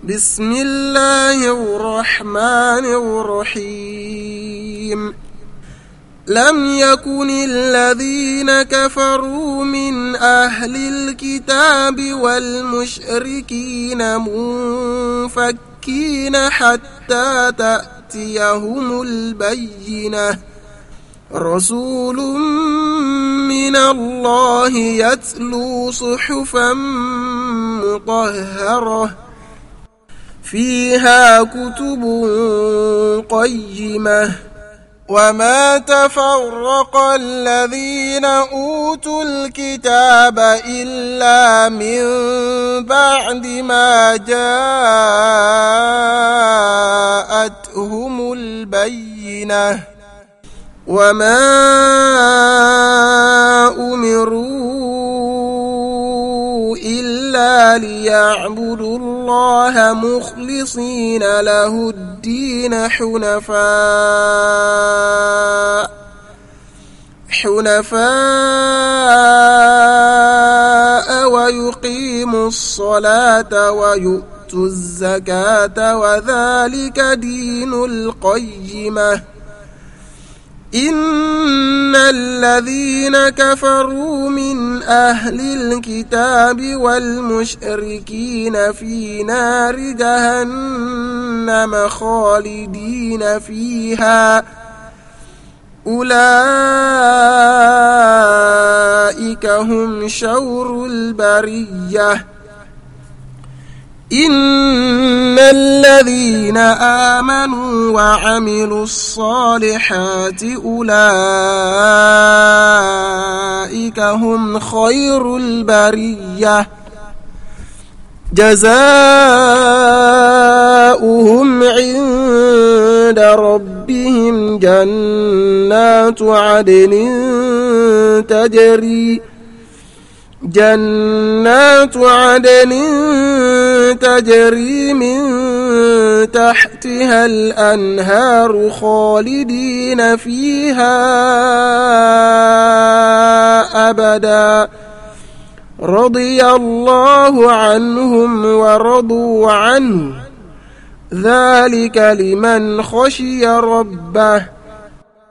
بسم الله الرحمن الرحيم لم يكن الذين كفروا من أهل الكتاب والمشركين منفكين حتى تأتيهم البينة رسول من الله يتلو صحفا مطهرة فيها كتب قيمة وما تفرق الذين أوتوا الكتاب إلا من بعد ما جاءتهم البينة وما أمروا إلا ليعبدوا الله مخلصين له الدين حنفاء ويقيموا الصلاة ويؤتوا الزكاة وذلك دين القيمة إن الذين كفروا من أهل الكتاب والمشركين في نار جهنم خالدين فيها أولئك هم شر البرية إن الذين آمنوا وعملوا الصالحات أولئك هم خير البرية جزاؤهم عند ربهم جنات عدن تجري من تحتها الأنهار خالدين فيها أبدا رضي الله عنهم ورضوا عنه ذلك لمن خشي ربه